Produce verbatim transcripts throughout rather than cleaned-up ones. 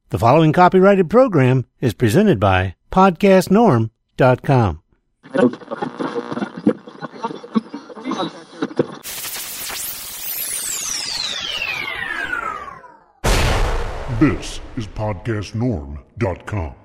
The following copyrighted program is presented by podcast norm dot com. This is podcast norm dot com.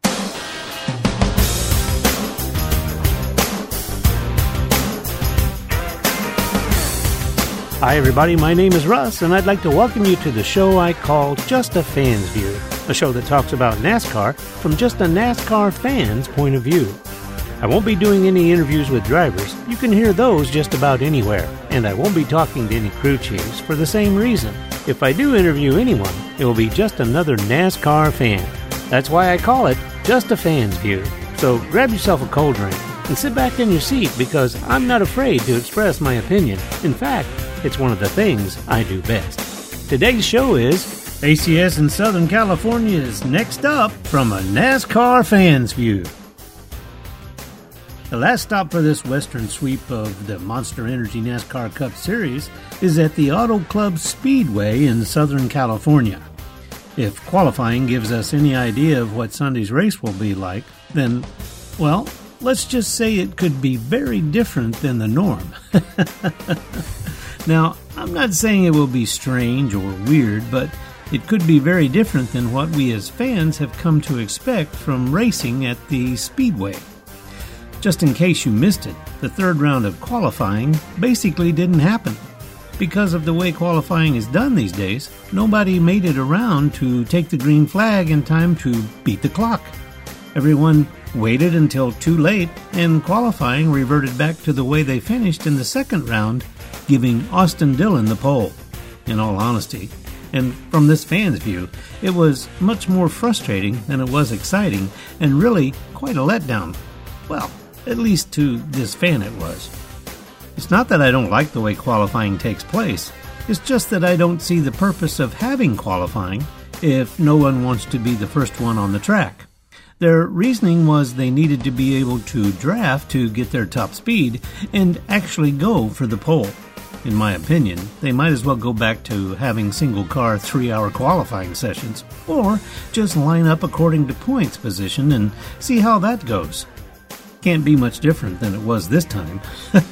Hi everybody, my name is Russ, and I'd like to welcome you to the show I call Just a Fan's View, a show that talks about NASCAR from just a NASCAR fan's point of view. I won't be doing any interviews with drivers. You can hear those just about anywhere, and I won't be talking to any crew chiefs for the same reason. If I do interview anyone, it will be just another NASCAR fan. That's why I call it Just a Fan's View. So grab yourself a cold drink and sit back in your seat, because I'm not afraid to express my opinion. In fact, it's one of the things I do best. Today's show is A C S in Southern California is next up from a NASCAR fan's view. The last stop for this western sweep of the Monster Energy NASCAR Cup Series is at the Auto Club Speedway in Southern California. If qualifying gives us any idea of what Sunday's race will be like, then, well, let's just say it could be very different than the norm. Now, I'm not saying it will be strange or weird, but it could be very different than what we as fans have come to expect from racing at the Speedway. Just in case you missed it, the third round of qualifying basically didn't happen. Because of the way qualifying is done these days, nobody made it around to take the green flag in time to beat the clock. Everyone waited until too late, and qualifying reverted back to the way they finished in the second round, giving Austin Dillon the pole. In all honesty, and from this fan's view, it was much more frustrating than it was exciting, and really quite a letdown. Well, at least to this fan it was. It's not that I don't like the way qualifying takes place, it's just that I don't see the purpose of having qualifying if no one wants to be the first one on the track. Their reasoning was they needed to be able to draft to get their top speed and actually go for the pole. In my opinion, they might as well go back to having single-car three-hour qualifying sessions, or just line up according to points position and see how that goes. Can't be much different than it was this time.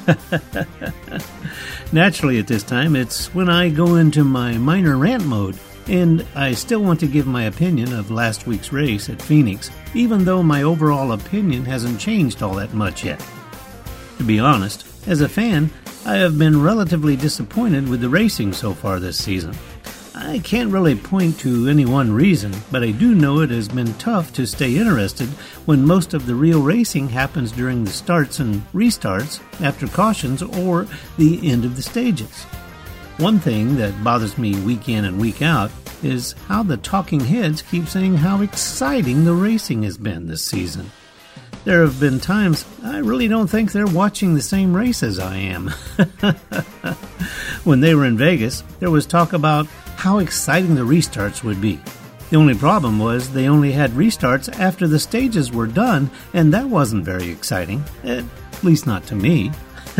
Naturally, at this time, it's when I go into my minor rant mode, and I still want to give my opinion of last week's race at Phoenix, even though my overall opinion hasn't changed all that much yet. To be honest, as a fan, I have been relatively disappointed with the racing so far this season. I can't really point to any one reason, but I do know it has been tough to stay interested when most of the real racing happens during the starts and restarts, after cautions, or the end of the stages. One thing that bothers me week in and week out is how the talking heads keep saying how exciting the racing has been this season. There have been times I really don't think they're watching the same race as I am. When they were in Vegas, there was talk about how exciting the restarts would be. The only problem was they only had restarts after the stages were done, and that wasn't very exciting, at least not to me.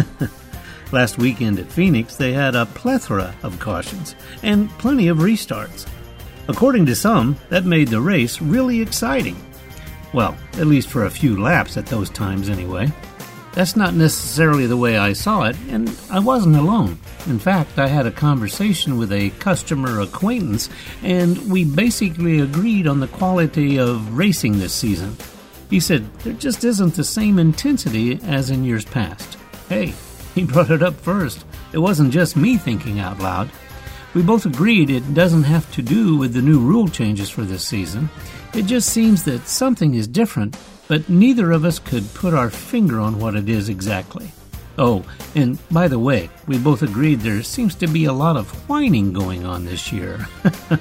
Last weekend at Phoenix, they had a plethora of cautions and plenty of restarts. According to some, that made the race really exciting. Well, at least for a few laps at those times anyway. That's not necessarily the way I saw it, and I wasn't alone. In fact, I had a conversation with a customer acquaintance, and we basically agreed on the quality of racing this season. He said there just isn't the same intensity as in years past. Hey, he brought it up first. It wasn't just me thinking out loud. We both agreed it doesn't have to do with the new rule changes for this season. It just seems that something is different, but neither of us could put our finger on what it is exactly. Oh, and by the way, we both agreed there seems to be a lot of whining going on this year.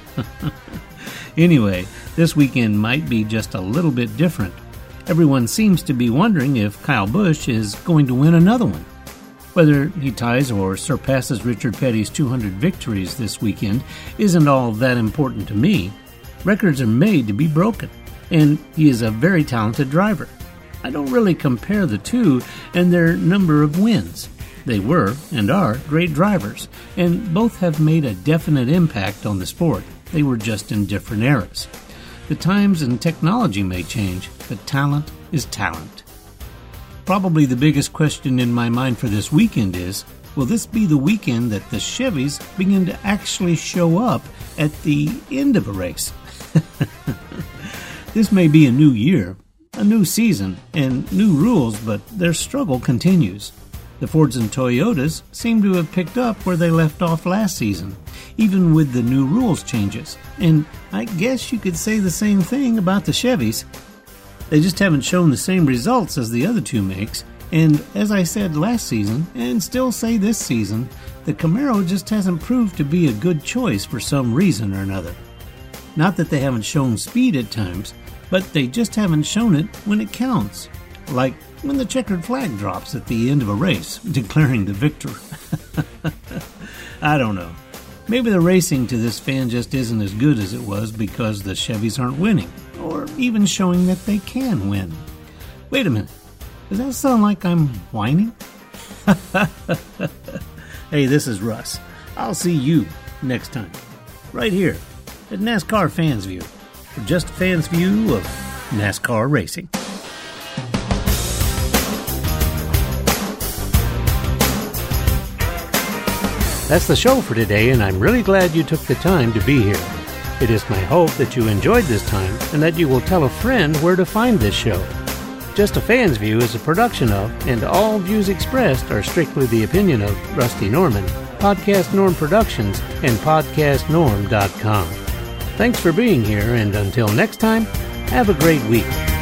Anyway, this weekend might be just a little bit different. Everyone seems to be wondering if Kyle Busch is going to win another one. Whether he ties or surpasses Richard Petty's two hundred victories this weekend isn't all that important to me. Records are made to be broken, and he is a very talented driver. I don't really compare the two and their number of wins. They were, and are, great drivers, and both have made a definite impact on the sport. They were just in different eras. The times and technology may change, but talent is talent. Probably the biggest question in my mind for this weekend is, will this be the weekend that the Chevys begin to actually show up at the end of a race? This may be a new year, a new season, and new rules, but their struggle continues. The Fords and Toyotas seem to have picked up where they left off last season, even with the new rules changes. And I guess you could say the same thing about the Chevys. They just haven't shown the same results as the other two makes, and as I said last season, and still say this season, the Camaro just hasn't proved to be a good choice for some reason or another. Not that they haven't shown speed at times, but they just haven't shown it when it counts. Like when the checkered flag drops at the end of a race, declaring the victor. I don't know. Maybe the racing to this fan just isn't as good as it was because the Chevys aren't winning, or even showing that they can win. Wait a minute. Does that sound like I'm whining? Hey, this is Russ. I'll see you next time, right here at NASCAR Fans View, for just a fan's view of NASCAR racing. That's the show for today, and I'm really glad you took the time to be here. It is my hope that you enjoyed this time and that you will tell a friend where to find this show. Just a Fan's View is a production of, and all views expressed are strictly the opinion of, Rusty Norman, Podcast Norm Productions, and podcast norm dot com. Thanks for being here, and until next time, have a great week.